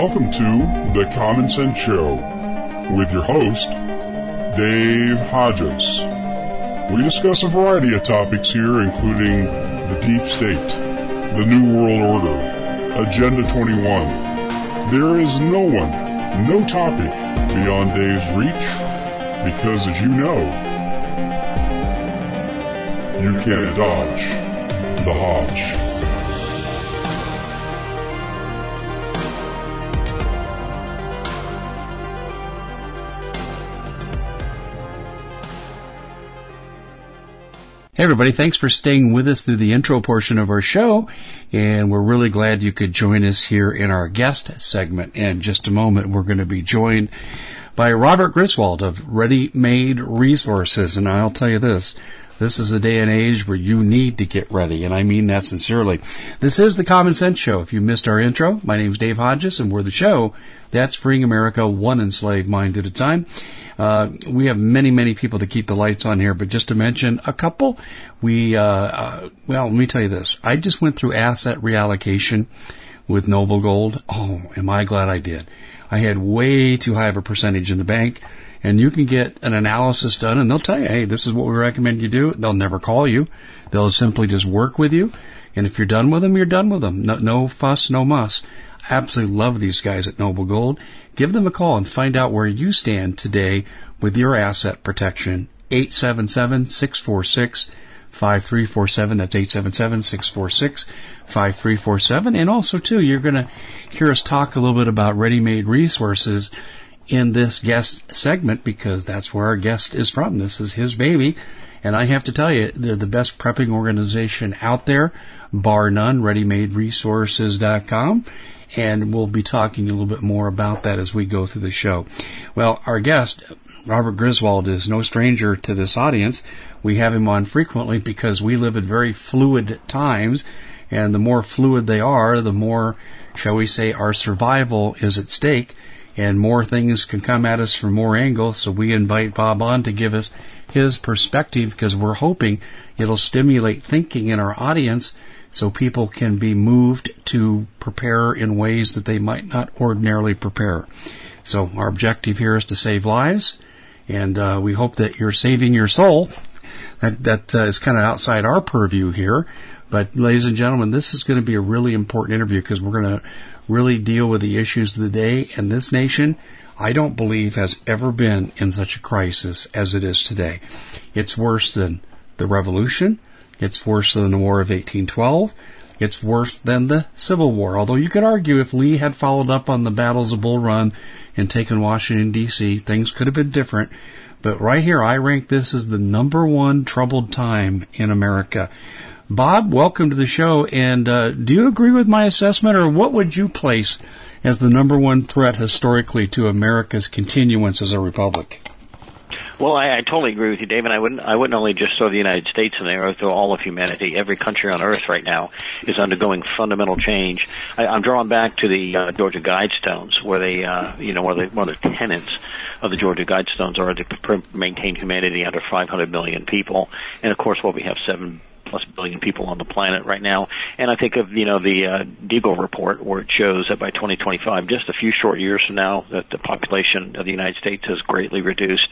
welcome to The Common Sense Show with your host, Dave Hodges. We discuss a variety of topics here, including the deep state, the New World Order, Agenda 21. There is no one, no topic beyond Dave's reach, because as you know, you can't dodge the Hodge. Hey everybody, thanks for staying with us through the intro portion of our show, and we're really glad you could join us here in our guest segment. In just a moment, we're going to be joined by Robert Griswold of Ready Made Resources, and I'll tell you this is a day and age where you need to get ready, and I mean that sincerely. This is the Common Sense Show. If you missed our intro, my name's Dave Hodges, and we're the show that's freeing America one enslaved mind at a time. We have many people that keep the lights on here, but just to mention a couple, well, let me tell you this. I just went through asset reallocation with Noble Gold. Oh, am I glad I did. I had way too high of a percentage in the bank, and you can get an analysis done, and they'll tell you, hey, this is what we recommend you do. They'll never call you. They'll simply just work with you, and if you're done with them, you're done with them. No fuss, no muss. I absolutely love these guys at Noble Gold. Give them a call and find out where you stand today with your asset protection. 877-646-5347. That's 877-646-5347. And also, too, you're going to hear us talk a little bit about ready-made resources in this guest segment because that's where our guest is from. This is his baby. And I have to tell you, they're the best prepping organization out there, bar none, readymaderesources.com. And we'll be talking a little bit more about that as we go through the show. Well, our guest, Robert Griswold, is no stranger to this audience. We have him on frequently because we live in very fluid times, and the more fluid they are, the more, shall we say, our survival is at stake, and more things can come at us from more angles. So we invite Bob on to give us his perspective because we're hoping it'll stimulate thinking in our audience so people can be moved to prepare in ways that they might not ordinarily prepare. So our objective here is to save lives, and we hope that you're saving your soul. That is kind of outside our purview here. But ladies and gentlemen, this is going to be a really important interview because we're going to really deal with the issues of the day. And this nation, I don't believe, has ever been in such a crisis as it is today. It's worse than the Revolution. It's worse than the War of 1812. It's worse than the Civil War. Although you could argue if Lee had followed up on the battles of Bull Run and taken Washington, D.C., things could have been different. But right here, I rank this as the number one troubled time in America. Bob, welcome to the show. And do you agree with my assessment, or what would you place as the number one threat historically to America's continuance as a republic? Well, I totally agree with you, Dave, and I wouldn't only just throw the United States in there, throw all of humanity. Every country on earth right now is undergoing fundamental change. I'm drawing back to the Georgia Guidestones, where they, one of the tenets of the Georgia Guidestones are to maintain humanity under 500 million people, and of course, we have 7+ billion people on the planet right now. And I think of, the Deagle report, where it shows that by 2025, just a few short years from now, that the population of the United States has greatly reduced.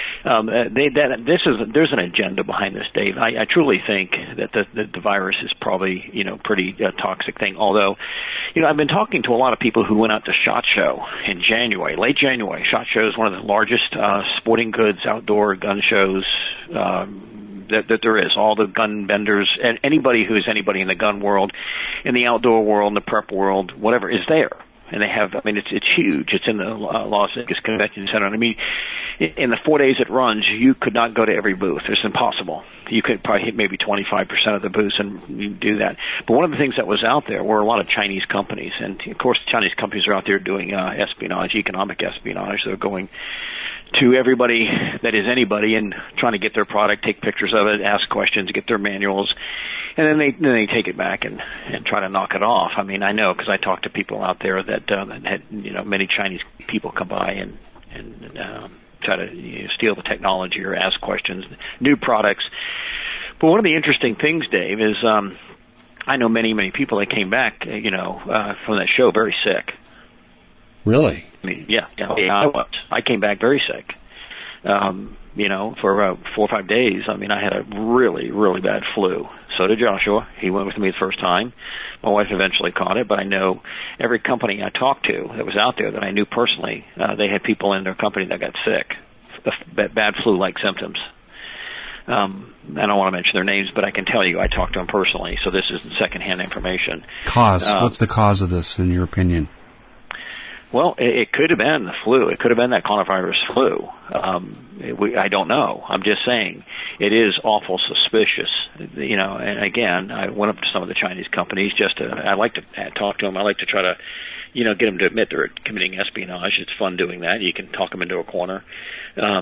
There's an agenda behind this, Dave. I truly think that the virus is probably, pretty toxic thing. Although, I've been talking to a lot of people who went out to SHOT Show in January, late January. SHOT Show is one of the largest sporting goods outdoor gun shows that there is. All the gun vendors and anybody who's anybody in the gun world, in the outdoor world, in the prep world, whatever, is there. And they have, it's huge. It's in the Las Vegas Convention Center. And in the 4 days it runs, you could not go to every booth. It's impossible. You could probably hit maybe 25% of the booths and you do that. But one of the things that was out there were a lot of Chinese companies. And, of course, Chinese companies are out there doing espionage, economic espionage. They're going to everybody that is anybody and trying to get their product, take pictures of it, ask questions, get their manuals, and then they take it back and try to knock it off. I know because I talked to people out there that had many Chinese people come by and try to steal the technology or ask questions, new products. But one of the interesting things, Dave, is I know many people that came back, from that show very sick. Really? I mean, yeah, I was. I came back very sick. For about 4 or 5 days. I mean, I had a really, really bad flu. So did Joshua. He went with me the first time. My wife eventually caught it, but I know every company I talked to that was out there that I knew personally, they had people in their company that got sick, bad flu-like symptoms. I don't want to mention their names, but I can tell you I talked to them personally, so this isn't secondhand information. What's the cause of this, in your opinion? Well, it could have been the flu. It could have been that coronavirus flu. I don't know. I'm just saying it is awful suspicious. And again, I went up to some of the Chinese companies I like to talk to them. I like to try to, get them to admit they're committing espionage. It's fun doing that. You can talk them into a corner. They're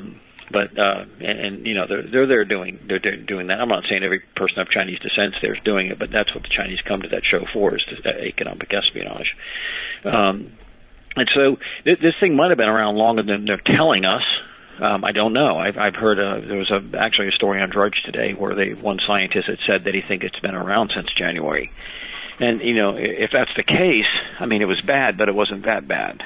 there doing that. I'm not saying every person of Chinese descent there is doing it, but that's what the Chinese come to that show for, is economic espionage. And so this thing might have been around longer than they're telling us. I don't know. I've heard there was actually a story on Drudge today where one scientist had said that he thinks it's been around since January. And if that's the case, I mean, it was bad, but it wasn't that bad.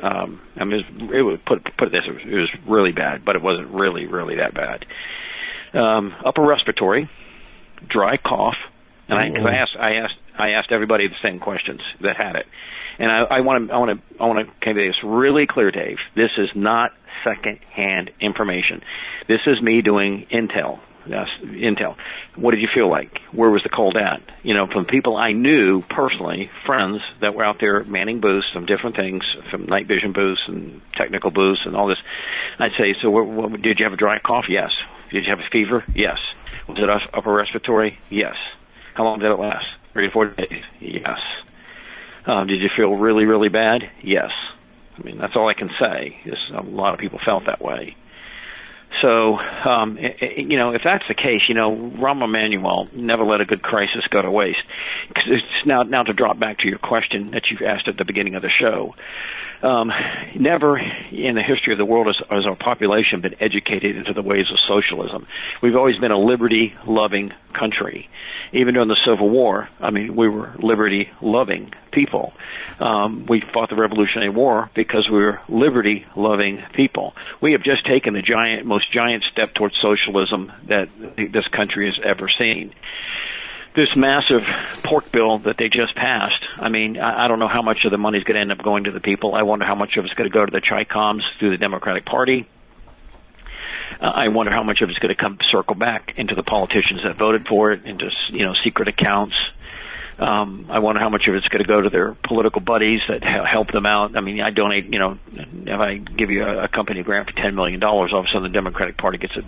It would put it this: it was really bad, but it wasn't really, really that bad. Upper respiratory, dry cough, and I asked everybody the same questions that had it. And I want to convey this really clear, Dave. This is not second-hand information. This is me doing intel. Yes, intel. What did you feel like? Where was the cold at? From people I knew personally, friends that were out there manning booths, from different things, from night vision booths and technical booths and all this. I'd say, so did you have a dry cough? Yes. Did you have a fever? Yes. Was it upper respiratory? Yes. How long did it last? 3 to 4 days? Yes. Did you feel really, really bad? Yes. I mean, that's all I can say. A lot of people felt that way. So, if that's the case, Rahm Emanuel never let a good crisis go to waste. It's now to drop back to your question that you asked at the beginning of the show. Never in the history of the world has our population been educated into the ways of socialism. We've always been a liberty-loving country. Even during the Civil War, I mean, we were liberty-loving people. We fought the Revolutionary War because we were liberty-loving people. We have just taken the most giant step towards socialism that this country has ever seen. This massive pork bill that they just passed, I mean, I don't know how much of the money is going to end up going to the people. I wonder how much of it's going to go to the Chi-Coms through the Democratic Party. I wonder how much of it's going to circle back into the politicians that voted for it, into secret accounts. I wonder how much of it's going to go to their political buddies that help them out. I mean, I donate, if I give you a company grant for $10 million, all of a sudden the Democratic Party gets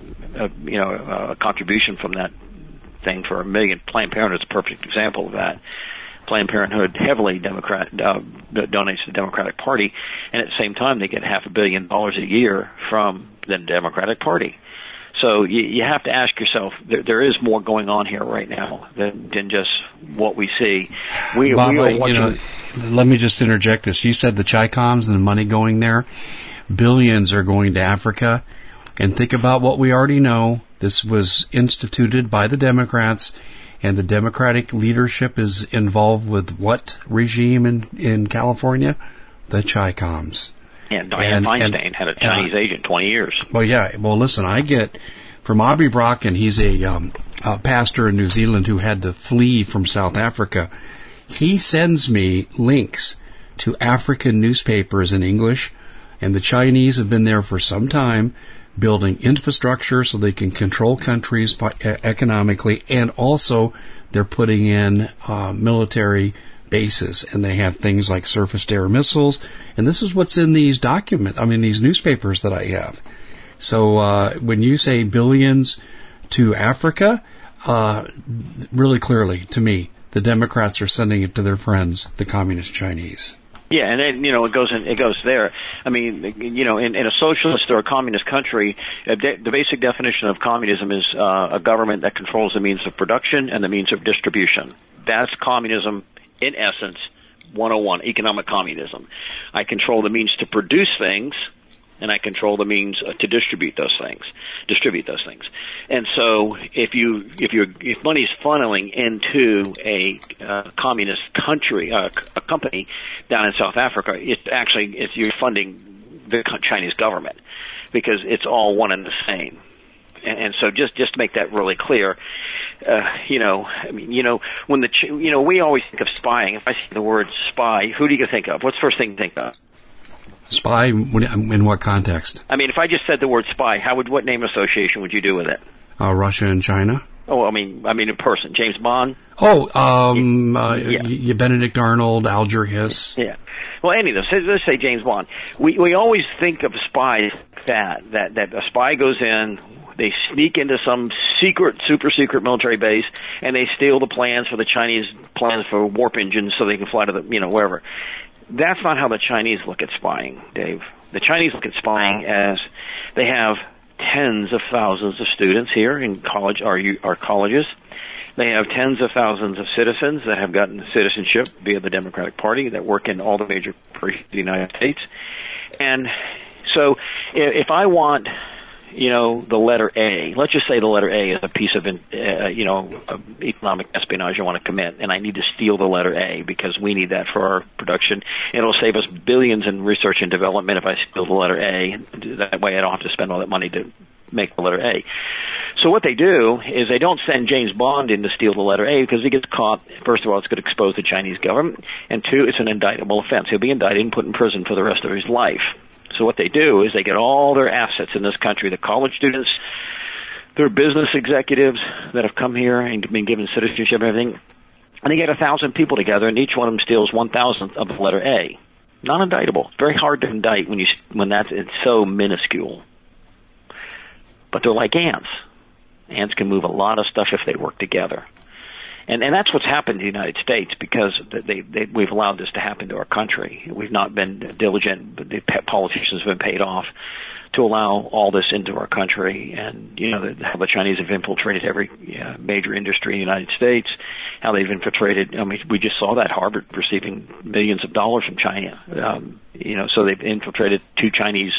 a contribution from that thing for $1 million. Planned Parenthood is a perfect example of that. Planned Parenthood heavily donates to the Democratic Party, and at the same time they get $500 million a year from the Democratic Party. So you have to ask yourself, there is more going on here right now than just what we see. Bob, let me just interject this. You said the Chi-Coms and the money going there. Billions are going to Africa. And think about what we already know. This was instituted by the Democrats, and the Democratic leadership is involved with what regime in California? The Chi-Coms. And Dianne Feinstein had a Chinese agent 20 years. Well, yeah. Well, listen, I get from Aubrey Brocken, he's a pastor in New Zealand who had to flee from South Africa. He sends me links to African newspapers in English, and the Chinese have been there for some time, building infrastructure so they can control countries economically, and also they're putting in military bases, and they have things like surface-to-air missiles, and this is what's in these documents, these newspapers that I have. So when you say billions to Africa, really clearly, to me, the Democrats are sending it to their friends, the Communist Chinese. Yeah, and then, it goes there. I mean, in a socialist or a communist country, the basic definition of communism is a government that controls the means of production and the means of distribution. That's communism, in essence, 101, economic communism. I control the means to produce things, and I control the means to distribute those things. And so if money is funneling into a communist country, a company down in South Africa, you're funding the Chinese government, because it's all one and the same. And so just to make that really clear, when we always think of spying. If I see the word spy, who do you think of? What's the first thing you think of? Spy in what context? I mean, if I just said the word spy, what name association would you do with it? Russia and China. Oh, I mean a person. James Bond. Benedict Arnold, Alger Hiss. Yeah. Well, any of those. Let's say James Bond. We always think of spies that a spy goes in, they sneak into some super secret military base, and they steal the plans for the Chinese plans for warp engines so they can fly to wherever. That's not how the Chinese look at spying, Dave. The Chinese look at spying as they have tens of thousands of students here in college, our colleges. They have tens of thousands of citizens that have gotten citizenship via the Democratic Party that work in all the major parties of the United States. And so if I want, the letter A, let's just say the letter A is a piece of, economic espionage I want to commit, and I need to steal the letter A because we need that for our production. It'll save us billions in research and development if I steal the letter A. That way I don't have to spend all that money to make the letter A. So what they do is they don't send James Bond in to steal the letter A because he gets caught. First of all, it's going to expose the Chinese government, and two, it's an indictable offense. He'll be indicted and put in prison for the rest of his life. So what they do is they get all their assets in this country, the college students, their business executives that have come here and been given citizenship and everything, and they get 1,000 people together, and each one of them steals 1,000th of the letter A. Non-indictable. It's very hard to indict when it's so minuscule. But they're like ants. Ants can move a lot of stuff if they work together. And that's what's happened in the United States because we've allowed this to happen to our country. We've not been diligent, but the politicians have been paid off to allow all this into our country. And, how the Chinese have infiltrated every major industry in the United States, how they've infiltrated. I mean, we just saw that Harvard receiving millions of dollars from China. So they've infiltrated two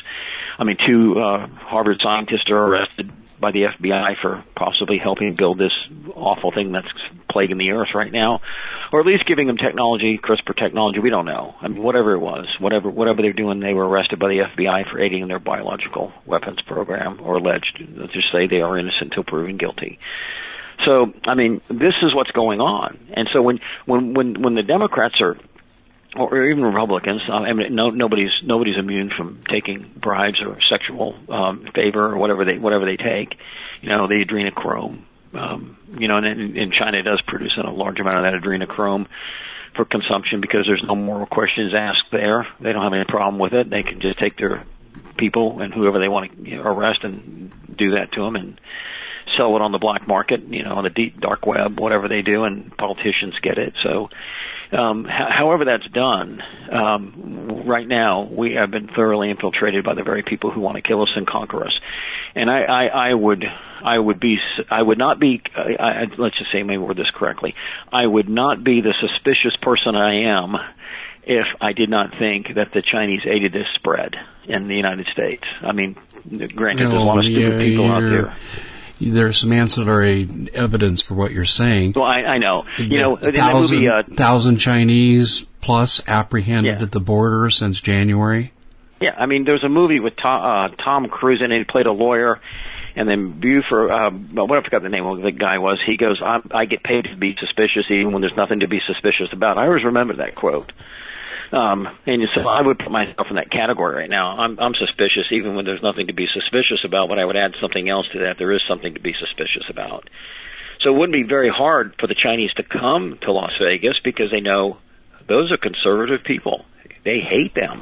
Harvard scientists are arrested by the FBI for possibly helping build this awful thing that's plaguing the earth right now, or at least giving them technology, CRISPR technology. We don't know. I mean, whatever it was, whatever they're doing, they were arrested by the FBI for aiding in their biological weapons program, or alleged. Let's just say they are innocent until proven guilty. So, I mean, this is what's going on. And so when the Democrats are, or even Republicans, nobody's immune from taking bribes or sexual favor or whatever they take. The adrenochrome. And China does produce a large amount of that adrenochrome for consumption because there's no moral questions asked there. They don't have any problem with it. They can just take their people and whoever they want to arrest and do that to them and sell it on the black market, on the deep dark web, whatever they do, and politicians get it. So, however that's done, right now we have been thoroughly infiltrated by the very people who want to kill us and conquer us. And I would not be, let's just say, maybe word this correctly, I would not be the suspicious person I am if I did not think that the Chinese aided this spread in the United States. I mean, granted, there's a lot of stupid people out there. There's some ancillary evidence for what you're saying. Well, I know. 1,000 Chinese plus apprehended at the border since January. Yeah, I mean, there's a movie with Tom Cruise in it. He played a lawyer, and then Buford, I forgot the name of the guy was. He goes, I get paid to be suspicious even when there's nothing to be suspicious about. I always remember that quote. And so I would put myself in that category right now. I'm suspicious even when there's nothing to be suspicious about, but I would add something else to that. There is something to be suspicious about. So it wouldn't be very hard for the Chinese to come to Las Vegas because they know those are conservative people. They hate them.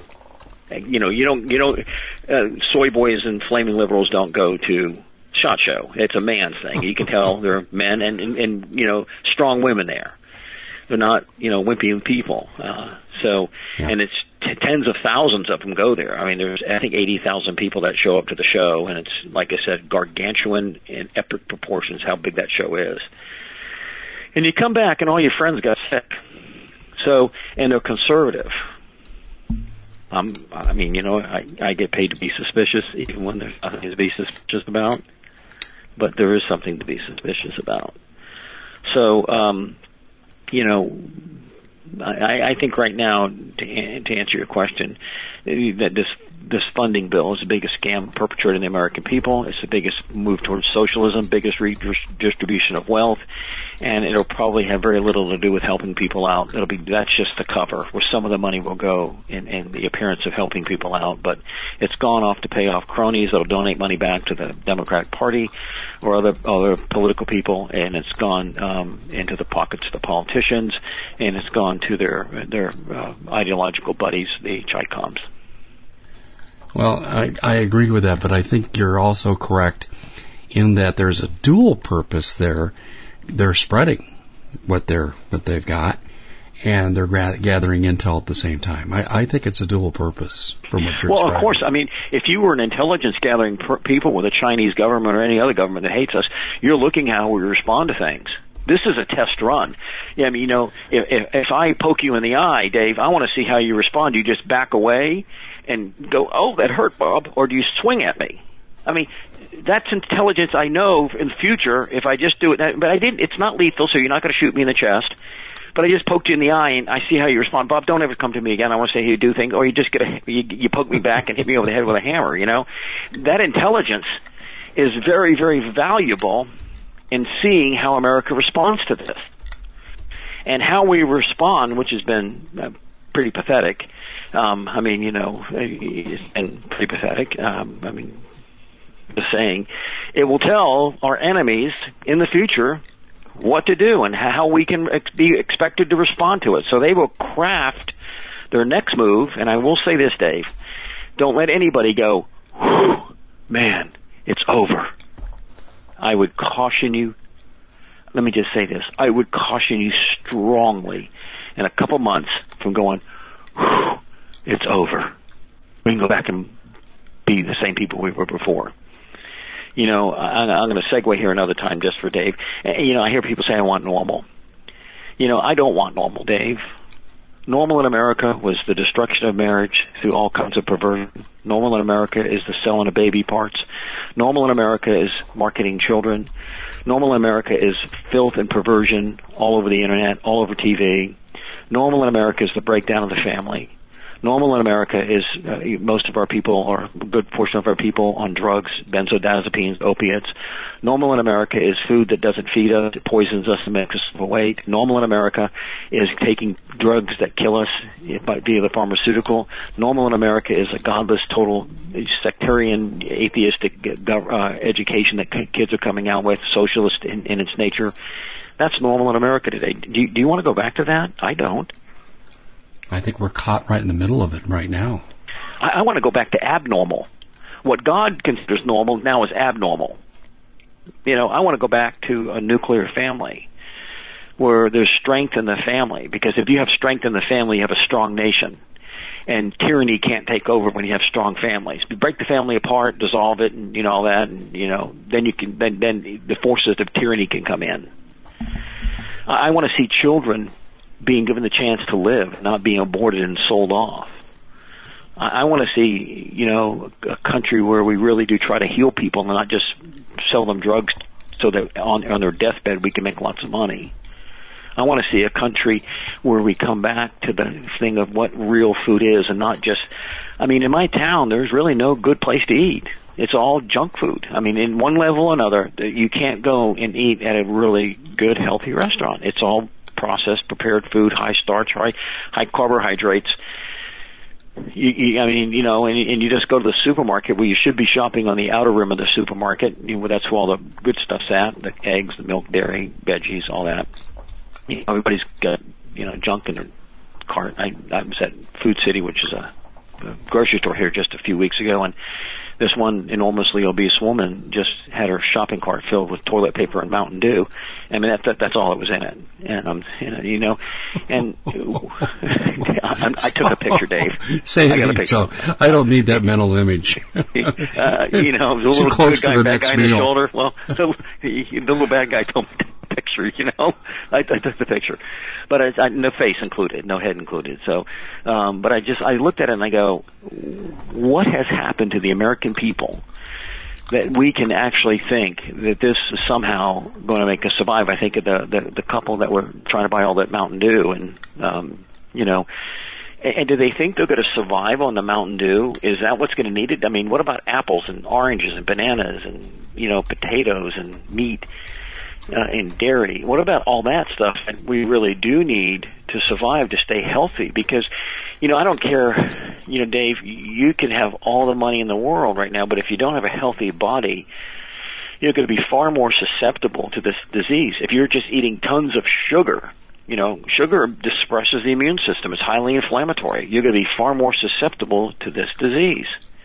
Soy boys and flaming liberals don't go to SHOT Show. It's a man's thing. You can tell there are men and strong women there. They're not, wimpy people. And it's tens of thousands of them go there. I mean, there's, I think, 80,000 people that show up to the show, and it's, like I said, gargantuan in epic proportions how big that show is. And you come back, and all your friends got sick. So, and they're conservative. I get paid to be suspicious, even when there's nothing to be suspicious about. but there is something to be suspicious about. So, I think right now, to answer your question, that this funding bill is the biggest scam perpetrated in the American people. It's the biggest move towards socialism, biggest redistribution of wealth, and it'll probably have very little to do with helping people out. That's just the cover where some of the money will go in the appearance of helping people out, but it's gone off to pay off cronies that'll donate money back to the Democratic Party or other political people, and it's gone into the pockets of the politicians, and it's gone to their ideological buddies, the Chi-Coms. Well, I agree with that, but I think you're also correct in that there's a dual purpose there. They're spreading what they've got, and they're gathering intel at the same time. I think it's a dual purpose from what you're Well, of course. I mean, if you were an intelligence gathering people with the Chinese government or any other government that hates us, you're looking at how we respond to things. This is a test run. Yeah, I mean, if I poke you in the eye, Dave, I want to see how you respond. Do you just back away and go, "Oh, that hurt, Bob," or do you swing at me? I mean, that's intelligence. I know in the future if I just do it, but I didn't. It's not lethal, so you're not going to shoot me in the chest. But I just poked you in the eye, and I see how you respond. Bob, don't ever come to me again. I want to say how you do things, or you just you poke me back and hit me over the head with a hammer. That intelligence is very, very valuable in seeing how America responds to this. And how we respond, which has been pretty pathetic. It's been pretty pathetic. The saying, it will tell our enemies in the future what to do and how we can be expected to respond to it. So they will craft their next move. And I will say this, Dave, don't let anybody go, man, it's over. I would caution you, let me just say this, I would caution you strongly in a couple months from going, it's over. We can go back and be the same people we were before. I'm going to segue here another time just for Dave. I hear people say, I want normal. I don't want normal, Dave. Normal in America was the destruction of marriage through all kinds of perversion. Normal in America is the selling of baby parts. Normal in America is marketing children. Normal in America is filth and perversion all over the internet, all over TV. Normal in America is the breakdown of the family. Normal in America is most of our people, or a good portion of our people, on drugs, benzodiazepines, opiates. Normal in America is food that doesn't feed us, it poisons us and makes us overweight. Normal in America is taking drugs that kill us via the pharmaceutical. Normal in America is a godless, total sectarian, atheistic education that kids are coming out with, socialist in its nature. That's normal in America today. Do you want to go back to that? I don't. I think we're caught right in the middle of it right now. I want to go back to abnormal. What God considers normal now is abnormal. I want to go back to a nuclear family where there's strength in the family, because if you have strength in the family, you have a strong nation. And tyranny can't take over when you have strong families. You break the family apart, dissolve it, and all that, and then you can then the forces of tyranny can come in. I want to see children being given the chance to live, not being aborted and sold off. I want to see, a country where we really do try to heal people and not just sell them drugs so that on their deathbed we can make lots of money. I want to see a country where we come back to the thing of what real food is, and not just, in my town, there's really no good place to eat. It's all junk food. In one level or another, you can't go and eat at a really good, healthy restaurant. It's all processed, prepared food, high starch, high carbohydrates. And you just go to the supermarket where you should be shopping on the outer rim of the supermarket. That's where all the good stuff's at: the eggs, the milk, dairy, veggies, all that. Everybody's got junk in their cart. I was at Food City, which is a grocery store here, just a few weeks ago, and this one enormously obese woman just had her shopping cart filled with toilet paper and Mountain Dew. That's all that was in it. And and I took a picture, Dave. Say it again, so I don't need that mental image. The little good guy, bad guy on his shoulder. Well, the little bad guy told me the picture. I took the picture, but no face included, no head included. So, but I looked at it and I go, what has happened to the American people that we can actually think that this is somehow going to make us survive. I think of the couple that were trying to buy all that Mountain Dew, and and do they think they're going to survive on the Mountain Dew? Is that what's going to need it? I mean, what about apples and oranges and bananas and potatoes and meat and dairy? What about all that stuff that we really do need to survive, to stay healthy? Because I don't care, Dave, you can have all the money in the world right now, but if you don't have a healthy body, you're going to be far more susceptible to this disease. If you're just eating tons of sugar, sugar suppresses the immune system. It's highly inflammatory. You're going to be far more susceptible to this disease.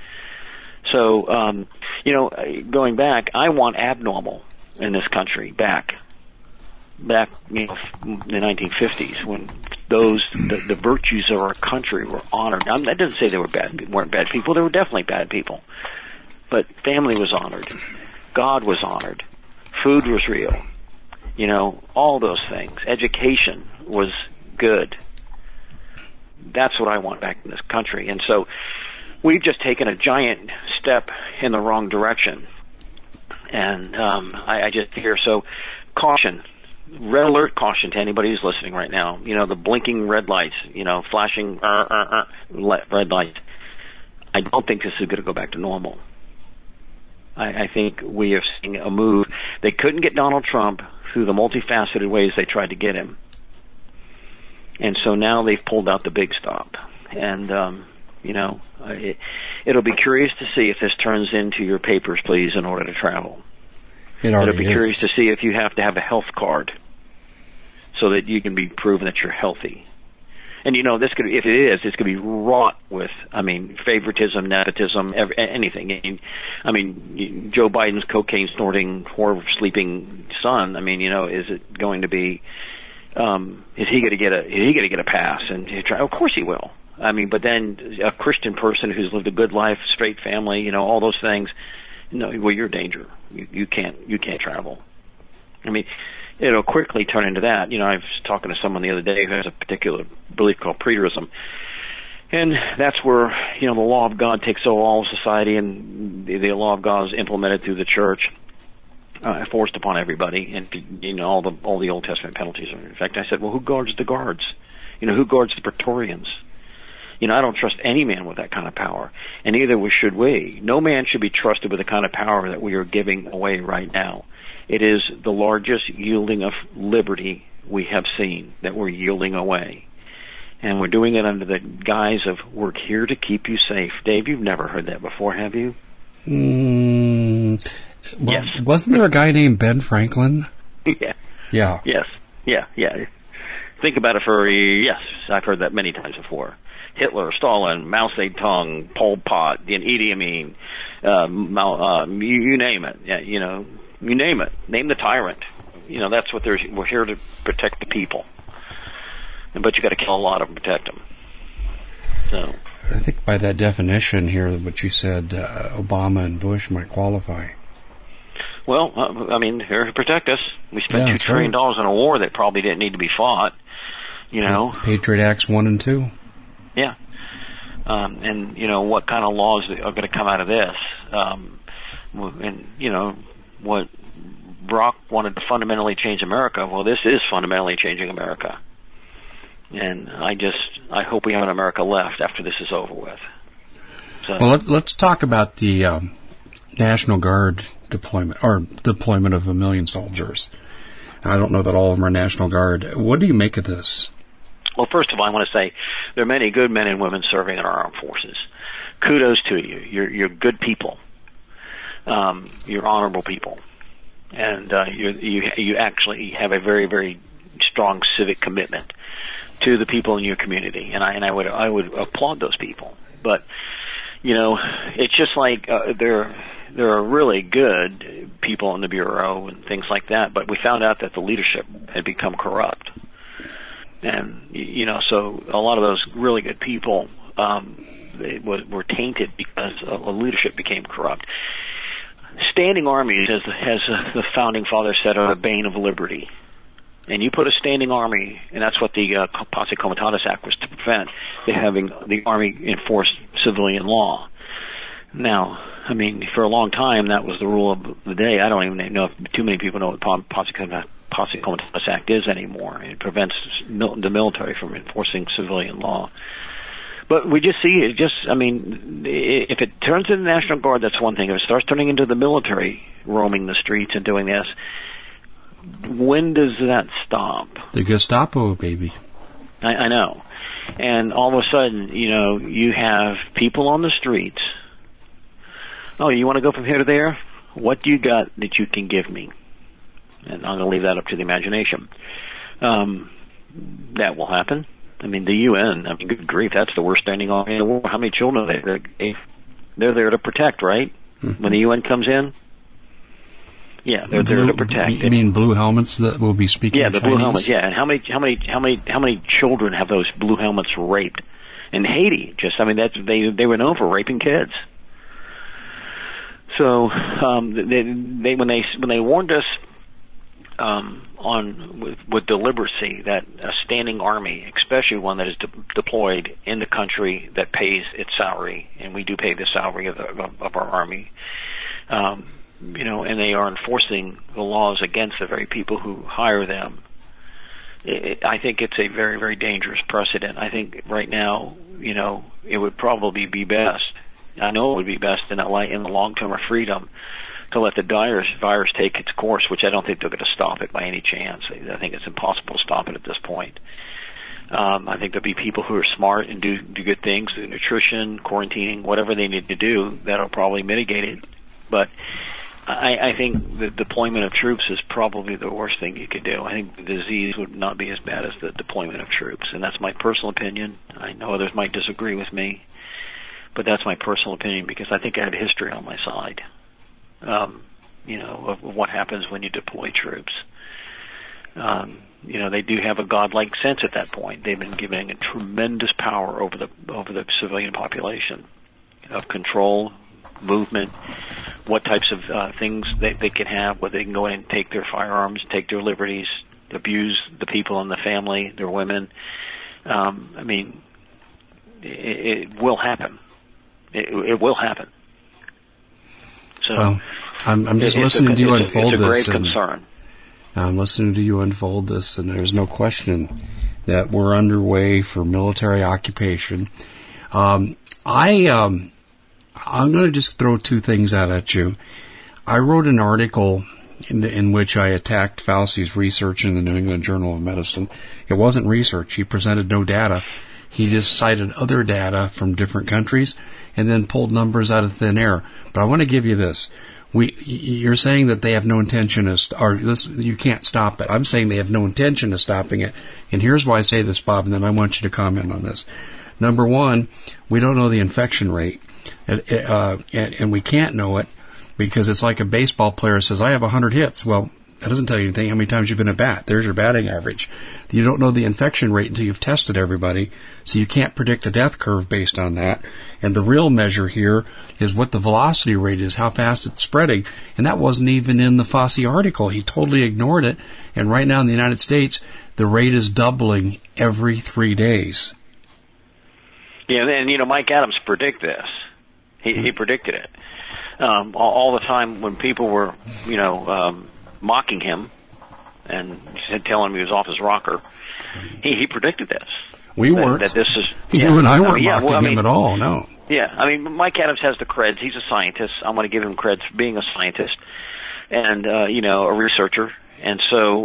So, going back, I want abnormal in this country back in the 1950s, when the virtues of our country were honored. That doesn't say they weren't bad people. They were definitely bad people. But family was honored. God was honored. Food was real. All those things. Education was good. That's what I want back in this country. And so we've just taken a giant step in the wrong direction. And I just hear, so caution, red alert caution to anybody who's listening right now. The blinking red lights, flashing red lights. I don't think this is going to go back to normal. I think we are seeing a move. They couldn't get Donald Trump through the multifaceted ways they tried to get him. And so now they've pulled out the big stop. And, it'll be curious to see if this turns into your papers, please, in order to travel. It'll be curious to see if you have to have a health card so that you can be proven that you're healthy. And this could, if it is, this could be wrought with, favoritism, nepotism, anything. Joe Biden's cocaine snorting, horror sleeping son. Is it going to be? Is he going to get a pass? And of course he will. But then a Christian person who's lived a good life, straight family, all those things. Well, you're in danger. You can't travel. It'll quickly turn into that. I was talking to someone the other day who has a particular belief called preterism. And that's where, the law of God takes over all of society, and the law of God is implemented through the church, forced upon everybody, and, all the Old Testament penalties. In fact, I said, well, who guards the guards? Who guards the Praetorians? I don't trust any man with that kind of power, and neither should we. No man should be trusted with the kind of power that we are giving away right now. It is the largest yielding of liberty we have seen that we're yielding away. And we're doing it under the guise of, we're here to keep you safe. Dave, you've never heard that before, have you? Yes. Wasn't there a guy named Ben Franklin? Yeah. Yeah. Yes. Yeah. Think about it yes, I've heard that many times before. Hitler, Stalin, Mao Zedong, Pol Pot, Idi Amin, you name it. Yeah, you name it. Name the tyrant. That's what we're here to protect the people. But you got to kill a lot of them to protect them. So I think by that definition here, what you said, Obama and Bush might qualify. Well, they're here to protect us. We spent $2 trillion on a war that probably didn't need to be fought. Patriot Acts 1 and 2. Yeah. And, what kind of laws are going to come out of this? And, what Brock wanted to fundamentally change America, well, this is fundamentally changing America. And I hope we have an America left after this is over with. So, well, let's talk about the National Guard deployment of 1 million soldiers. I don't know that all of them are National Guard. What do you make of this? Well, first of all, I want to say there are many good men and women serving in our armed forces. Kudos to you. You're good people. You're honorable people. And you actually have a very, very strong civic commitment to the people in your community. And I would applaud those people. But, it's just like there are really good people in the Bureau and things like that, but we found out that the leadership had become corrupt. And, so a lot of those really good people were tainted because the leadership became corrupt. Standing armies, as the founding fathers said, are the bane of liberty. And you put a standing army, and that's what the Posse Comitatus Act was to prevent, having the army enforce civilian law. Now, I mean, for a long time, that was the rule of the day. I don't even know if too many people know what Posse Comitatus Act is anymore. It prevents the military from enforcing civilian law. But we just see it if it turns into the National Guard, that's one thing. If it starts turning into the military roaming the streets and doing this, when does that stop? The Gestapo, baby. I know. And all of a sudden, you have people on the streets. Oh, you want to go from here to there? What do you got that you can give me? And I'm going to leave that up to the imagination. That will happen. I mean, the UN, good grief, that's the worst standing army in the world. How many children are they? They're there to protect, right? Mm-hmm. When the UN comes in? Yeah, they're there to protect. You mean blue helmets that will be speaking Chinese? Yeah, the blue helmets, yeah. And how many children have those blue helmets raped? In Haiti, they were known for raping kids. So, when they warned us, with deliberacy that a standing army, especially one that is deployed in the country that pays its salary, and we do pay the salary of our army, and they are enforcing the laws against the very people who hire them. I think it's a very, very dangerous precedent. I think right now, it would probably be best. I know it would be best in the long term of freedom to let the virus take its course, which I don't think they're going to stop it by any chance. I think it's impossible to stop it at this point. I think there'll be people who are smart and do good things, nutrition, quarantining, whatever they need to do, that'll probably mitigate it. But I think the deployment of troops is probably the worst thing you could do. I think the disease would not be as bad as the deployment of troops, and that's my personal opinion. I know others might disagree with me, but that's my personal opinion because I think I have history on my side. Of what happens when you deploy troops. They do have a godlike sense at that point. They've been given a tremendous power over the civilian population of control, movement, what types of things they can have, whether they can go in and take their firearms, take their liberties, abuse the people in the family, their women. It will happen. It will happen. So well, I'm just listening to you unfold this. It's a grave concern. I'm listening to you unfold this, and there's no question that we're underway for military occupation. I'm going to just throw two things out at you. I wrote an article in which I attacked Fauci's research in the New England Journal of Medicine. It wasn't research. He presented no data. He just cited other data from different countries and then pulled numbers out of thin air. But I want to give you this. You're saying that they have no intention you can't stop it. I'm saying they have no intention of stopping it. And here's why I say this, Bob, and then I want you to comment on this. Number one, we don't know the infection rate. And we can't know it because it's like a baseball player says, I have 100 hits. Well, that doesn't tell you anything how many times you've been at bat. There's your batting average. You don't know the infection rate until you've tested everybody, so you can't predict the death curve based on that. And the real measure here is what the velocity rate is, how fast it's spreading. And that wasn't even in the Fauci article. He totally ignored it. And right now in the United States, the rate is doubling every 3 days. Yeah, and Mike Adams predicted this. He predicted it. All the time when people were, mocking him and telling him he was off his rocker, he predicted this. We weren't. That this is, you and I weren't mocking him at all, no. Yeah, Mike Adams has the creds. He's a scientist. I want to give him creds for being a scientist and, a researcher. And so,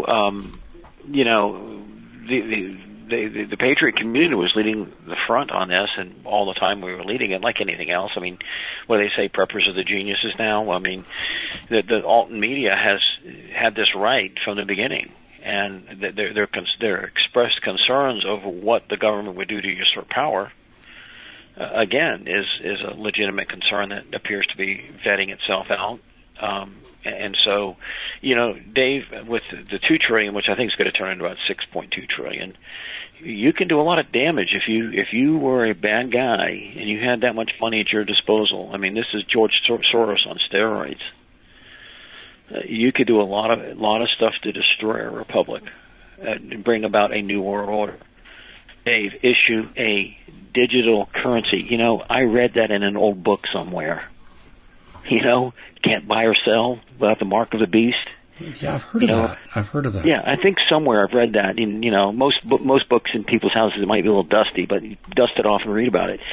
the Patriot community was leading the front on this, and all the time we were leading it like anything else. What do they say, preppers are the geniuses now? The Alton media has had this right from the beginning, and their expressed concerns over what the government would do to usurp power, again, is a legitimate concern that appears to be vetting itself out. And so, Dave, with the $2 trillion, which I think is going to turn into about $6.2 trillion, you can do a lot of damage if you were a bad guy and you had that much money at your disposal. This is George Soros on steroids. You could do a lot of stuff to destroy a republic and bring about a new world order. Dave, issue a digital currency. I read that in an old book somewhere. can't buy or sell without the mark of the beast. Yeah, I've heard of that. I've heard of that. Yeah, I think somewhere I've read that. In most books in people's houses, it might be a little dusty, but you dust it off and read about it.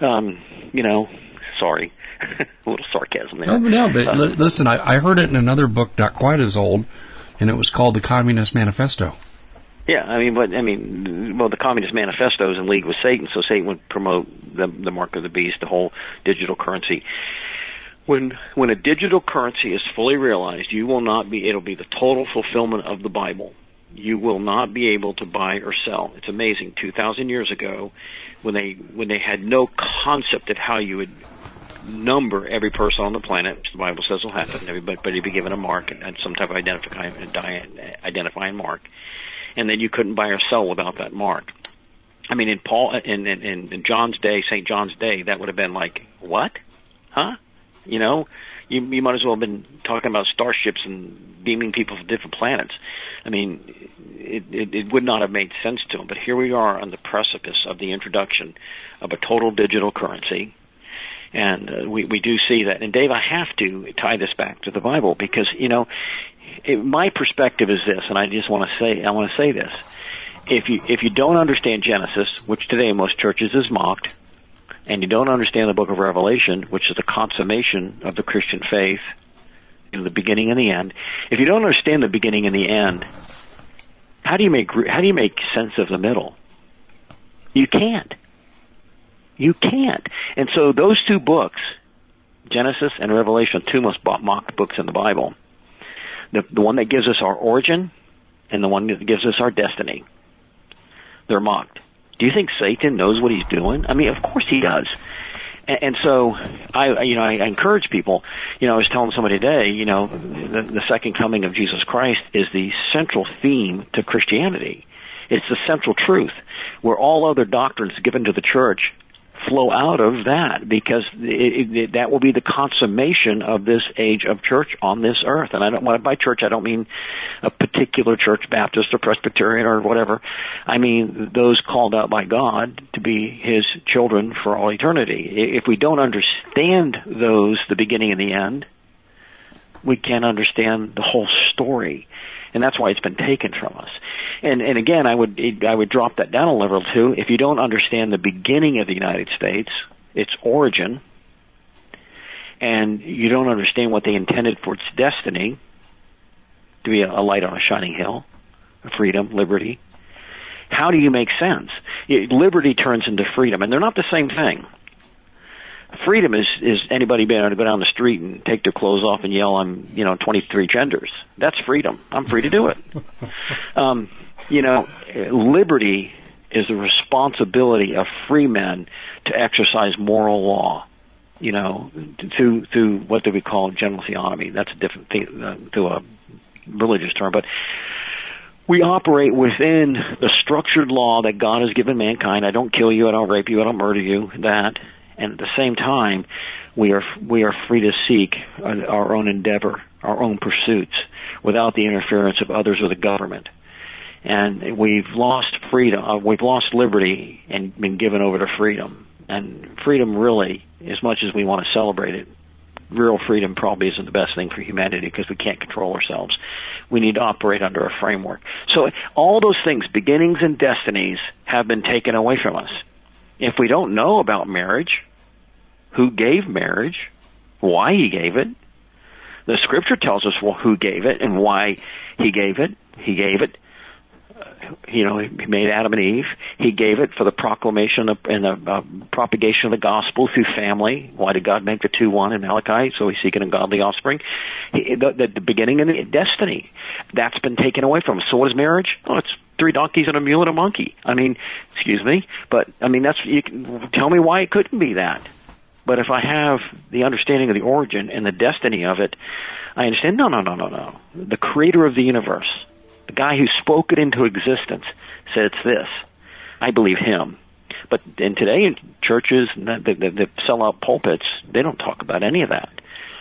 Sorry, a little sarcasm there. No, but listen, I heard it in another book, not quite as old, and it was called The Communist Manifesto. Yeah, the Communist Manifesto is in league with Satan, so Satan would promote the mark of the beast, the whole digital currency. When a digital currency is fully realized, it'll be the total fulfillment of the Bible. You will not be able to buy or sell. It's amazing. 2,000 years ago, when they had no concept of how you would number every person on the planet, which the Bible says will happen, everybody be given a mark and some type of identifying mark, and then you couldn't buy or sell without that mark. I mean, in John's day, St. John's day, that would have been like, what? Huh? You might as well have been talking about starships and beaming people from different planets. I mean, it would not have made sense to them. But here we are on the precipice of the introduction of a total digital currency. And we do see that. And Dave, I have to tie this back to the Bible because, my perspective is this, and I want to say this. If you don't understand Genesis, which today in most churches is mocked, and you don't understand the book of Revelation, which is the consummation of the Christian faith, the beginning and the end. If you don't understand the beginning and the end, how do you make sense of the middle? You can't. You can't. And so those two books, Genesis and Revelation, two most mocked books in the Bible. The one that gives us our origin and the one that gives us our destiny. They're mocked. Do you think Satan knows what he's doing? I mean, of course he does. And so I encourage people. I was telling somebody today, the second coming of Jesus Christ is the central theme to Christianity. It's the central truth, where all other doctrines given to the church flow out of that, because that will be the consummation of this age of church on this earth. And by church, I don't mean a particular church, Baptist or Presbyterian or whatever. I mean those called out by God to be His children for all eternity. If we don't understand those, the beginning and the end, we can't understand the whole story. And that's why it's been taken from us. And again, I would drop that down a level too. If you don't understand the beginning of the United States, its origin, and you don't understand what they intended for its destiny, to be a light on a shining hill, freedom, liberty, how do you make sense? Liberty turns into freedom, and they're not the same thing. Freedom is anybody being able to go down the street and take their clothes off and yell, I'm, 23 genders. That's freedom. I'm free to do it. Liberty is the responsibility of free men to exercise moral law, through what do we call general theonomy. That's a different thing to a religious term, but we operate within the structured law that God has given mankind. I don't kill you, I don't rape you, I don't murder you, that. And at the same time, we are free to seek our own endeavor, our own pursuits, without the interference of others or the government. And we've lost freedom, we've lost liberty and been given over to freedom. And freedom really, as much as we want to celebrate it, real freedom probably isn't the best thing for humanity because we can't control ourselves. We need to operate under a framework. So all those things, beginnings and destinies, have been taken away from us. If we don't know about marriage, who gave marriage, why he gave it, the Scripture tells us who gave it and why he gave it. He gave it, he made Adam and Eve. He gave it for the proclamation and the propagation of the gospel through family. Why did God make the two one in Malachi? So he's seeking a godly offspring. The beginning and the destiny, that's been taken away from us. So what is marriage? Oh, it's 3 donkeys and a mule and a monkey. Excuse me, but you can tell me why it couldn't be that. But if I have the understanding of the origin and the destiny of it, I understand, no. The creator of the universe, the guy who spoke it into existence, said it's this. I believe him. But in today, in churches that sell out pulpits, they don't talk about any of that.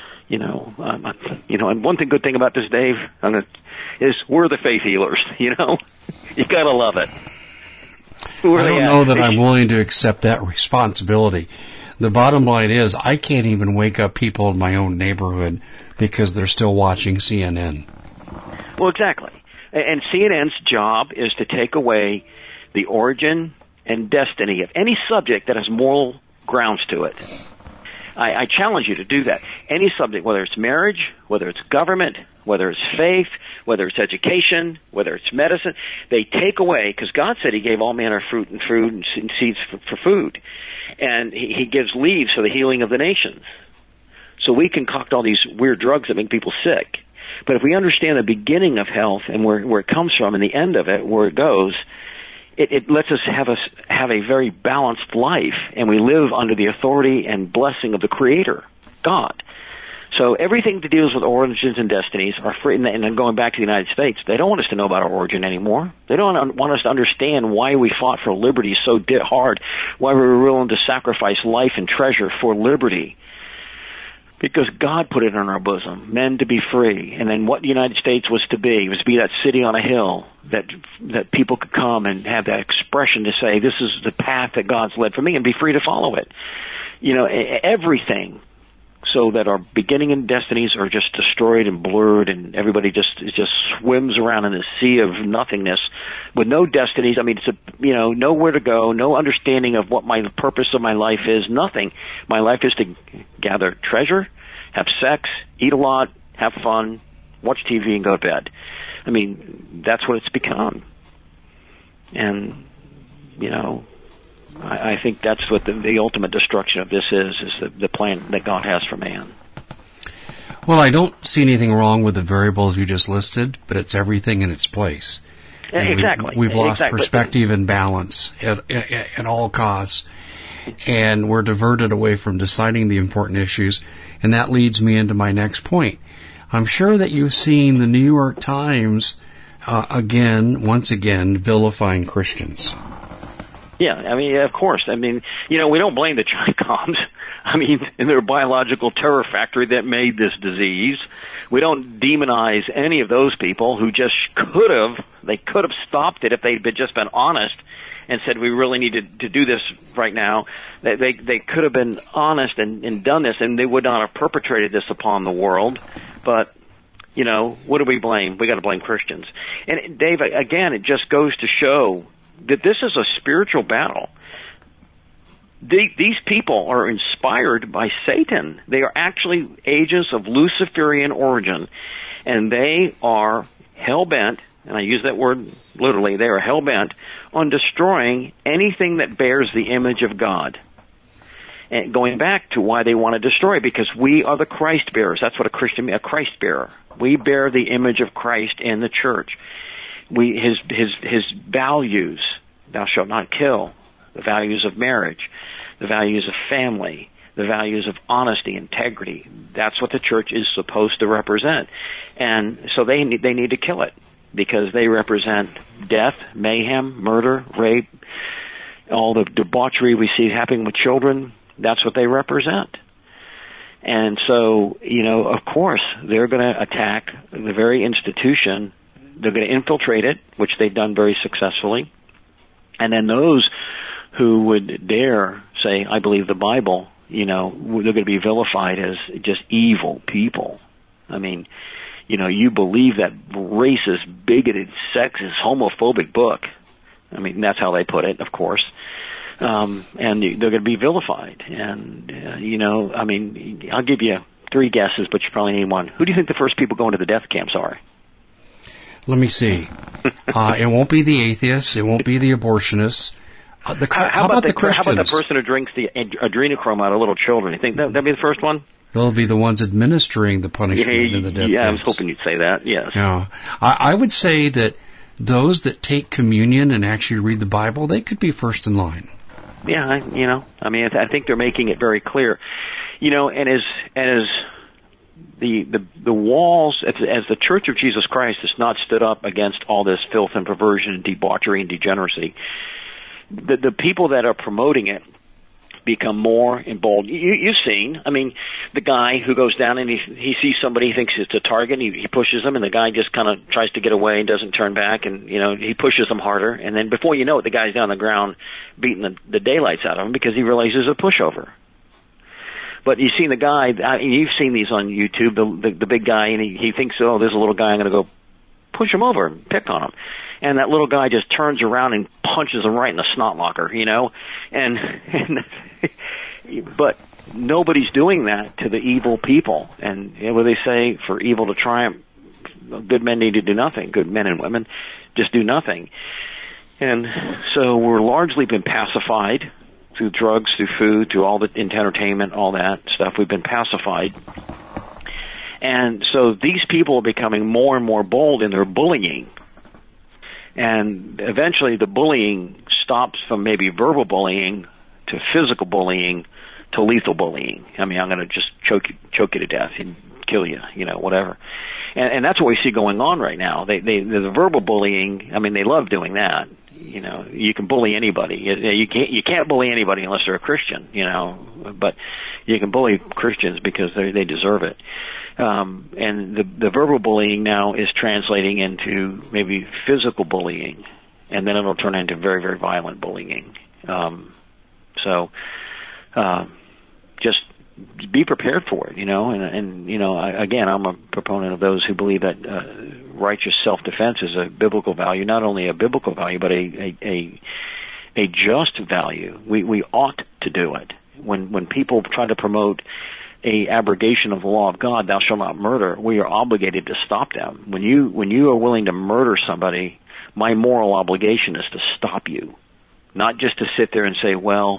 And one good thing about this, Dave, is we're the faith healers. You gotta love it. I don't know that I'm willing to accept that responsibility. the bottom line is I can't even wake up people in my own neighborhood because they're still watching CNN. Well, exactly. And CNN's job is to take away the origin and destiny of any subject that has moral grounds to it. I challenge you to do that. Any subject, whether it's marriage, whether it's government, whether it's faith, whether it's education, whether it's medicine, they take away, because God said He gave all manner of fruit and food and seeds for food. And He gives leaves for the healing of the nations. So we concoct all these weird drugs that make people sick. But if we understand the beginning of health and where it comes from and the end of it, where it goes, it lets us have a very balanced life, and we live under the authority and blessing of the Creator, God. So everything that deals with origins and destinies are free. And then going back to the United States, they don't want us to know about our origin anymore. They don't want us to understand why we fought for liberty so hard, why we were willing to sacrifice life and treasure for liberty. Because God put it in our bosom, men to be free. And then what the United States was to be that city on a hill that people could come and have that expression to say, this is the path that God's led for me, and be free to follow it. You know, everything, so that our beginning and destinies are just destroyed and blurred, and everybody just swims around in this sea of nothingness with no destinies. I mean, it's nowhere to go, no understanding of what my purpose of my life is, nothing. My life is to gather treasure, have sex, eat a lot, have fun, watch TV, and go to bed. I mean, that's what it's become. And, you know, I think that's what the ultimate destruction of this is the plan that God has for man. Well, I don't see anything wrong with the variables you just listed, but it's everything in its place. And exactly. We've lost perspective and balance at all costs, and we're diverted away from deciding the important issues, and that leads me into my next point. I'm sure that you've seen the New York Times once again, vilifying Christians. Yeah, I mean, of course. I mean, you know, we don't blame the Chicoms. I mean, in their biological terror factory that made this disease. We don't demonize any of those people who just could have stopped it if they'd just been honest and said we really need to do this right now. They could have been honest and done this, and they would not have perpetrated this upon the world. But, you know, what do we blame? We got to blame Christians. And Dave, again, it just goes to show that this is a spiritual battle. These people are inspired by Satan. They are actually agents of Luciferian origin, and they are hell-bent, and I use that word literally, they are hell-bent on destroying anything that bears the image of God. And going back to why they want to destroy, because we are the Christ bearers. That's what a Christ bearer. We bear the image of Christ in the church. His values, thou shalt not kill, the values of marriage, the values of family, the values of honesty, integrity. That's what the church is supposed to represent. And so they need to kill it, because they represent death, mayhem, murder, rape, all the debauchery we see happening with children. That's what they represent. And so, you know, of course, they're going to attack the very institution. They're going to infiltrate it, which they've done very successfully. And then those who would dare say, I believe the Bible, you know, they're going to be vilified as just evil people. I mean, you know, you believe that racist, bigoted, sexist, homophobic book. I mean, that's how they put it, of course. And they're going to be vilified. And, you know, I mean, I'll give you 3 guesses, but you probably need one. Who do you think the first people going to the death camps are? Let me see. It won't be the atheists. It won't be the abortionists. How about the Christians? How about the person who drinks the adrenochrome out of little children? You think that'd be the first one? They'll be the ones administering the punishment in the death camps. Yeah, I was hoping you'd say that, yes. Yeah. I would say that those that take communion and actually read the Bible, they could be first in line. Yeah, I think they're making it very clear. You know, and as the walls, as the Church of Jesus Christ has not stood up against all this filth and perversion and debauchery and degeneracy, the people that are promoting it become more emboldened. You've seen, I mean, the guy who goes down and he sees somebody, he thinks it's a target, and he pushes them, and the guy just kind of tries to get away and doesn't turn back, and, you know, he pushes them harder, and then before you know it, the guy's down on the ground beating the daylights out of him because he realizes it's a pushover. But you've seen the guy, you've seen these on YouTube, the big guy, and he thinks, oh, there's a little guy, I'm going to go push him over and pick on him. And that little guy just turns around and punches him right in the snot locker, but nobody's doing that to the evil people. And what they say, for evil to triumph, good men need to do nothing. Good men and women just do nothing. And so we're largely been pacified through drugs, through food, through all the entertainment, all that stuff. We've been pacified. And so these people are becoming more and more bold in their bullying. And eventually the bullying stops from maybe verbal bullying to physical bullying to lethal bullying. I mean, I'm going to just choke you to death and kill you, whatever. And that's what we see going on right now. The verbal bullying, I mean, they love doing that. You can bully anybody. You can't bully anybody unless they're a Christian, but you can bully Christians because they deserve it. And the verbal bullying now is translating into maybe physical bullying, and then it'll turn into very, very violent bullying. Just be prepared for it, and again, I'm a proponent of those who believe that righteous self-defense is a biblical value, not only a biblical value, but a just value. We ought to do it. When people try to promote a abrogation of the law of God, thou shalt not murder, we are obligated to stop them. When you are willing to murder somebody, my moral obligation is to stop you, not just to sit there and say, well,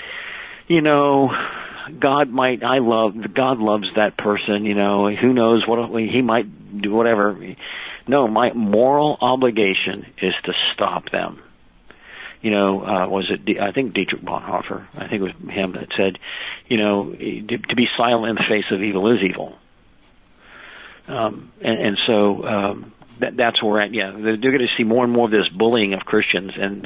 God loves that person, who knows what he might do, whatever. No, my moral obligation is to stop them. I think Dietrich Bonhoeffer, I think it was him that said, to be silent in the face of evil is evil. So that's where we're at. Yeah, they're going to see more and more of this bullying of Christians, and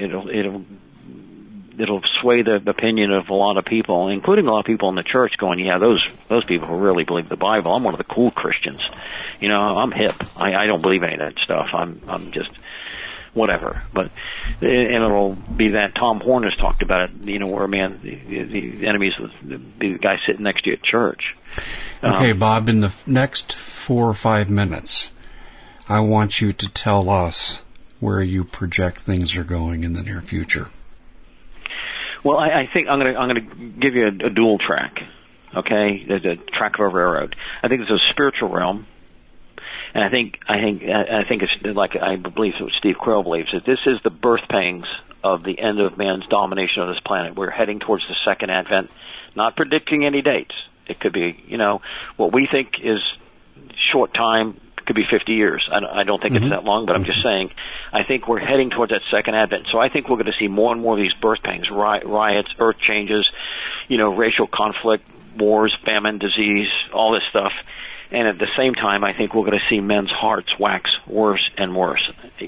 it'll sway the opinion of a lot of people, including a lot of people in the church, going, yeah, those people who really believe the Bible. I'm one of the cool Christians. I'm hip. I don't believe any of that stuff. I'm just whatever. And it'll be that Tom Horn has talked about it, where the enemies of the guy sitting next to you at church. Okay, Bob, in the next 4 or 5 minutes, I want you to tell us where you project things are going in the near future. Well, I think I'm going to give you a dual track. Okay, there's a track of a railroad. I think there's a spiritual realm, and I think it's like I believe what Steve Quayle believes, that this is the birth pangs of the end of man's domination of this planet. We're heading towards the second advent. Not predicting any dates. It could be, what we think is short time. Could be 50 years. I don't think it's that long, but I'm just saying, I think we're heading towards that second advent. So I think we're going to see more and more of these birth pangs, riots, earth changes, racial conflict, wars, famine, disease, all this stuff. And at the same time, I think we're going to see men's hearts wax worse and worse.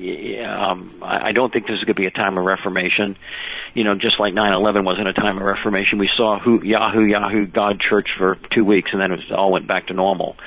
I don't think this is going to be a time of reformation. Just like 9/11 wasn't a time of reformation. We saw Yahoo, God Church for 2 weeks, and then it all went back to normal.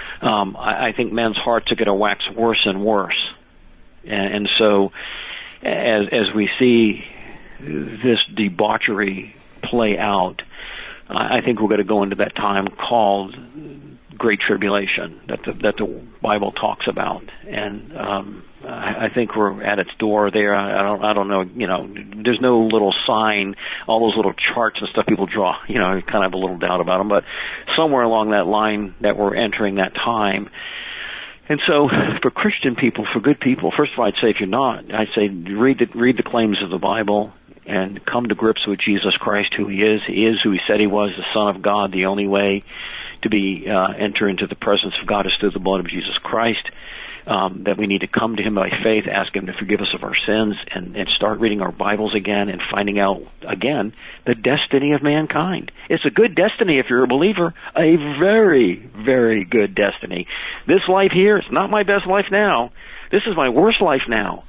I think men's hearts are going to wax worse and worse. And so as we see this debauchery play out, I think we're going to go into that time called Great Tribulation that the Bible talks about. And I think we're at its door there. I don't know, there's no little sign, all those little charts and stuff people draw, I kind of have a little doubt about them, but somewhere along that line that we're entering that time. And so for Christian people, for good people, first of all, I'd say if you're not, I'd say read the claims of the Bible and come to grips with Jesus Christ, who He is. He is who He said He was, the Son of God. The only way to be enter into the presence of God is through the blood of Jesus Christ. That we need to come to Him by faith, ask Him to forgive us of our sins, and start reading our Bibles again and finding out, again, the destiny of mankind. It's a good destiny if you're a believer, a very, very good destiny. This life here, it's not my best life now. This is my worst life now.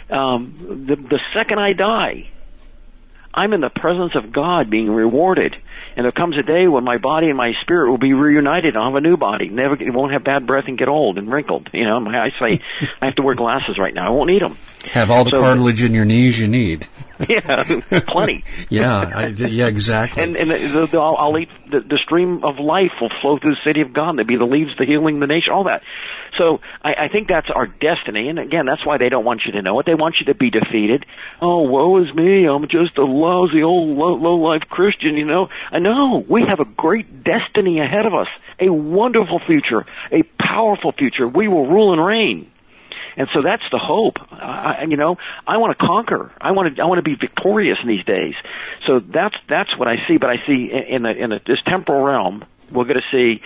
The second I die, I'm in the presence of God being rewarded. And there comes a day when my body and my spirit will be reunited. I'll have a new body. It won't have bad breath and get old and wrinkled. I say I have to wear glasses right now. I won't need them. Have all the cartilage in your knees you need. Yeah, plenty. Yeah, exactly. And I'll eat the stream of life will flow through the city of God. There'll be the leaves, the healing, the nation, all that. So I think that's our destiny. And again, that's why they don't want you to know it. They want you to be defeated. Oh, woe is me. I'm just a lousy old low-life Christian, you know. I know. We have a great destiny ahead of us. A wonderful future. A powerful future. We will rule and reign. And so that's the hope. I want to conquer. I want to be victorious in these days. So that's what I see. But I see in this temporal realm, we're going to see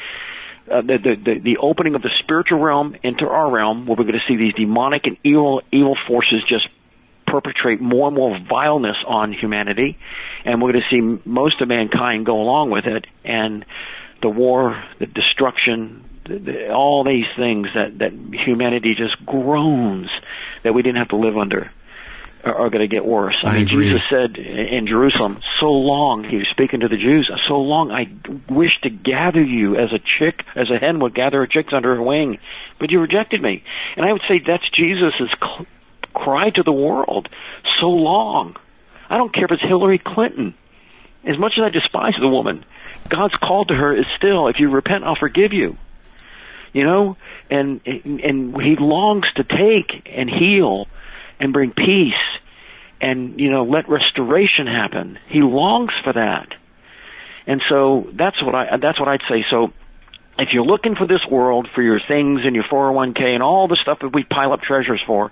the opening of the spiritual realm into our realm, where we're going to see these demonic and evil forces just perpetrate more and more vileness on humanity, and we're going to see most of mankind go along with it, and the war, the destruction, all these things that humanity just groans that we didn't have to live under are going to get worse. I mean, agree. Jesus said in Jerusalem, so long, he was speaking to the Jews, so long I wish to gather you as a hen would gather her chicks under her wing, but you rejected me. And I would say that's Jesus' cry to the world. So long. I don't care if it's Hillary Clinton. As much as I despise the woman, God's call to her is still, if you repent, I'll forgive you. You know, and he longs to take and heal and bring peace and, you know, let restoration happen. He longs for that. And so that's what I'd say. So if you're looking for this world, for your things and your 401k and all the stuff that we pile up treasures for,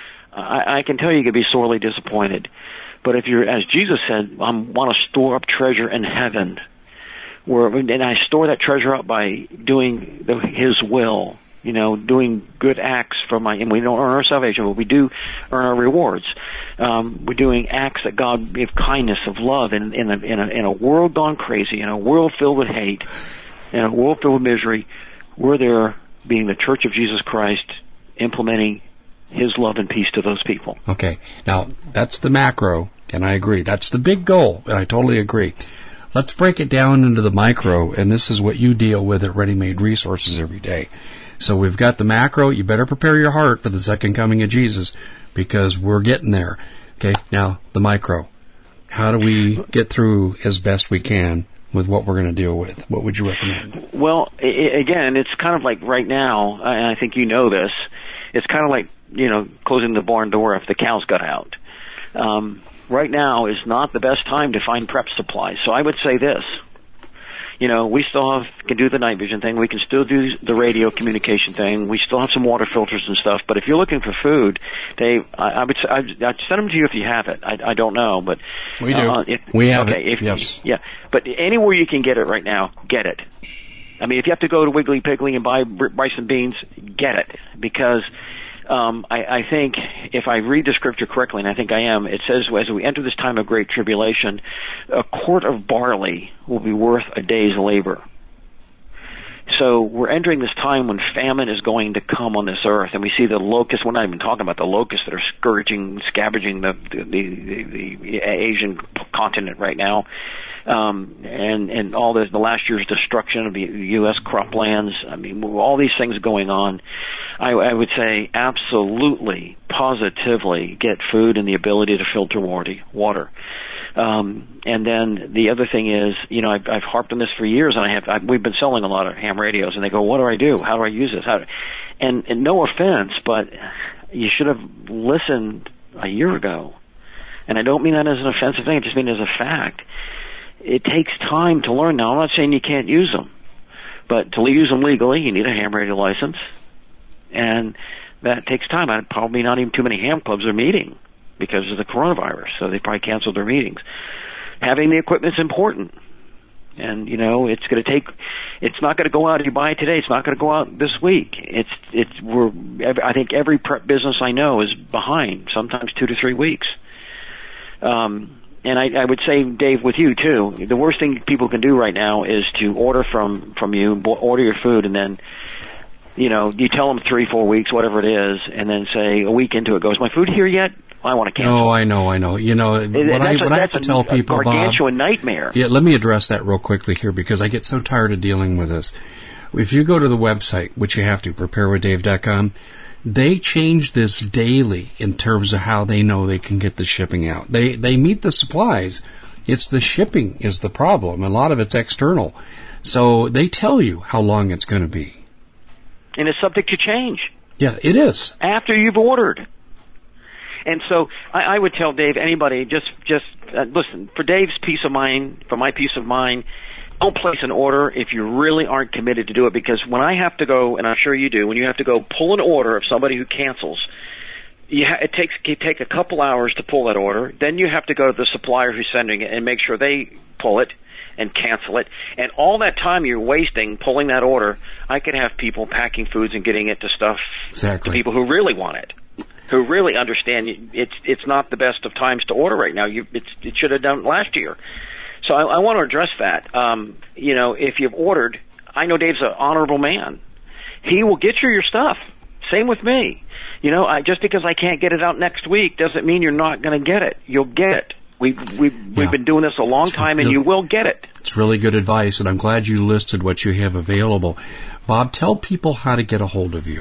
I can tell you could be sorely disappointed. But if you're, as Jesus said, I want to store up treasure in heaven, and I store that treasure up by doing His will, you know, doing good acts and we don't earn our salvation, but we do earn our rewards. We're doing acts that God give kindness of love in a world gone crazy, in a world filled with hate, in a world filled with misery. We're there being the Church of Jesus Christ, implementing His love and peace to those people. Okay. Now, that's the macro, and I agree. That's the big goal, and I totally agree. Let's break it down into the micro, and this is what you deal with at Ready Made Resources every day. So we've got the macro. You better prepare your heart for the second coming of Jesus, because we're getting there. Okay, now the micro. How do we get through as best we can with what we're going to deal with? What would you recommend? Well, again, it's kind of like right now, and I think you know this, it's kind of like, you know, closing the barn door if the cows got out. Right now is not the best time to find prep supplies. So I would say this. You know, we still can do the night vision thing. We can still do the radio communication thing. We still have some water filters and stuff. But if you're looking for food, Dave, I'd send them to you if you have it. I don't know, but we do. We have it. Yes. Yeah, but anywhere you can get it right now, get it. I mean, if you have to go to Wiggly Piggly and buy rice and beans, get it, because I think if I read the scripture correctly, and I think I am, it says as we enter this time of great tribulation, a quart of barley will be worth a day's labor. So we're entering this time when famine is going to come on this earth, and we see the locusts. We're not even talking about the locusts that are scavenging the Asian continent right now. And all the last year's destruction of the U.S. croplands. I mean, all these things going on. I would say absolutely, positively get food and the ability to filter water. And then the other thing is, you know, I've harped on this for years, and we've been selling a lot of ham radios, and they go, what do I do? How do I use this? And no offense, but you should have listened a year ago. And I don't mean that as an offensive thing, I just mean as a fact. It takes time to learn. Now, I'm not saying you can't use them, but to use them legally, you need a ham radio license, and that takes time. Probably not even too many ham clubs are meeting because of the coronavirus, so they probably canceled their meetings. Having the equipment's important, and you know it's going to take. It's not going to go out if you buy it today. It's not going to go out this week. I think every prep business I know is behind, sometimes 2 to 3 weeks. And I would say, Dave, with you too, the worst thing people can do right now is to order from you, order your food, and then, you know, you tell them 3-4 weeks, whatever it is, and then say a week into it, goes, my food here yet? I want to cancel. No, I know. You know, what I have to tell people, Bob, gargantuan nightmare. Yeah, let me address that real quickly here, because I get so tired of dealing with this. If you go to the website, which you have to, preparewithdave.com, They change this daily in terms of how they know they can get the shipping out. They meet the supplies. It's the shipping is the problem. A lot of it's external. So they tell you how long it's going to be. And it's subject to change. Yeah, it is. After you've ordered. And so I would tell Dave, anybody, just listen, for Dave's peace of mind, for my peace of mind, don't place an order if you really aren't committed to do it, because when I have to go, and I'm sure you do, when you have to go pull an order of somebody who cancels, it take a couple hours to pull that order. Then you have to go to the supplier who's sending it and make sure they pull it and cancel it. And all that time you're wasting pulling that order, I could have people packing foods and getting it to stuff to people who really want it, who really understand it's not the best of times to order right now. It should have done it last year. So I want to address that. If you've ordered, I know Dave's an honorable man. He will get you your stuff. Same with me. Just because I can't get it out next week doesn't mean you're not going to get it. You'll get it. We've been doing this a long time, and you will get it. It's really good advice, and I'm glad you listed what you have available. Bob, tell people how to get a hold of you.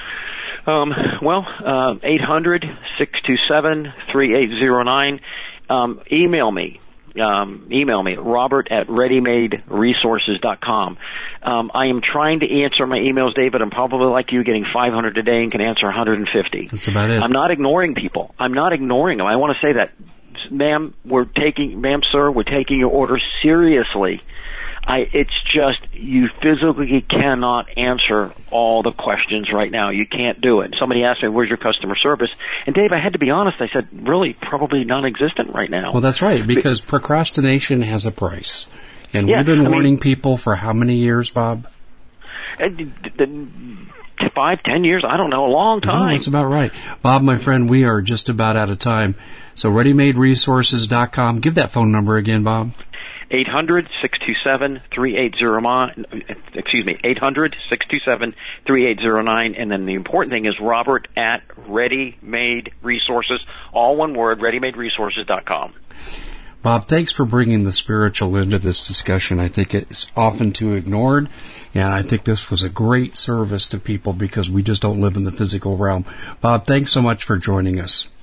800-627-3809. Email me. Robert at readymaderesources.com. I am trying to answer my emails, David. I'm probably like you, getting 500 a day and can answer 150. That's about it. I'm not ignoring people. I'm not ignoring them. I want to say that, ma'am, sir, we're taking your order seriously. It's just, you physically cannot answer all the questions right now. You can't do it. Somebody asked me, where's your customer service? And Dave, I had to be honest. I said, really, probably non-existent right now. Well, that's right, because procrastination has a price. And we've been warning people for how many years, Bob? 5-10 years, I don't know, a long time. No, that's about right. Bob, my friend, we are just about out of time. So ReadyMadeResources.com. Give that phone number again, Bob. 800-627-3809, 800-627-3809, and then the important thing is Robert at Ready Made Resources, all one word, ReadyMadeResources.com. Bob, thanks for bringing the spiritual into this discussion. I think it's often too ignored, and I think this was a great service to people because we just don't live in the physical realm. Bob, thanks so much for joining us.